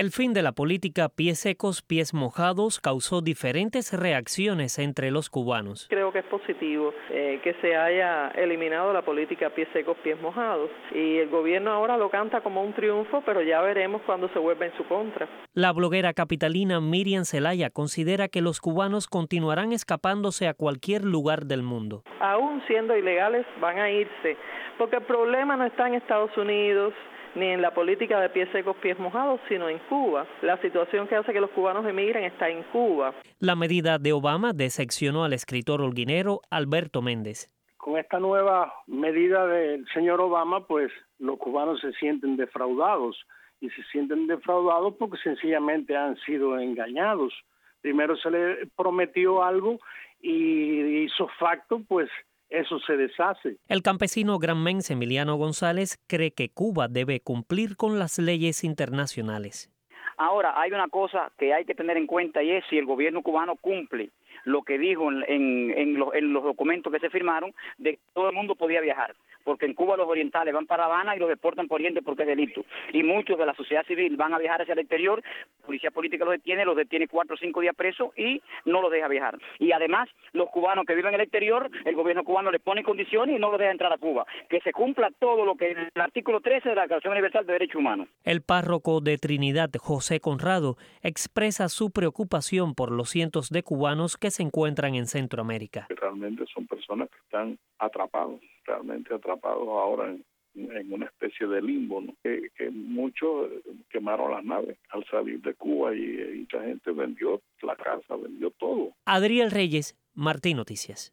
El fin de la política pies secos, pies mojados causó diferentes reacciones entre los cubanos. Creo que es positivo que se haya eliminado la política pies secos, pies mojados. Y el gobierno ahora lo canta como un triunfo, pero ya veremos cuando se vuelva en su contra. La bloguera capitalina Miriam Zelaya considera que los cubanos continuarán escapándose a cualquier lugar del mundo. Aún siendo ilegales, van a irse, porque el problema no está en Estados Unidos, ni en la política de pies secos, pies mojados, sino en Cuba. La situación que hace que los cubanos emigren está en Cuba. La medida de Obama decepcionó al escritor holguinero Alberto Méndez. Con esta nueva medida del señor Obama, pues los cubanos se sienten defraudados, y se sienten defraudados porque sencillamente han sido engañados. Primero se les prometió algo y hizo facto, pues eso se deshace. El campesino granmense Emiliano González cree que Cuba debe cumplir con las leyes internacionales. Ahora, hay una cosa que hay que tener en cuenta y es si el gobierno cubano cumple lo que dijo en los documentos que se firmaron de que todo el mundo podía viajar. Porque en Cuba los orientales van para La Habana y los deportan por Oriente porque es delito. Y muchos de la sociedad civil van a viajar hacia el exterior, la policía política los detiene 4 o 5 días presos y no los deja viajar. Y además, los cubanos que viven en el exterior, el gobierno cubano les pone condiciones y no los deja entrar a Cuba. Que se cumpla todo lo que es el artículo 13 de la Declaración Universal de Derechos Humanos. El párroco de Trinidad, José Conrado, expresa su preocupación por los cientos de cubanos que se encuentran en Centroamérica. Realmente son personas que están realmente atrapados ahora en una especie de limbo, ¿no? Que muchos quemaron las naves al salir de Cuba y la gente vendió la casa, vendió todo. Adriel Reyes, Martín Noticias.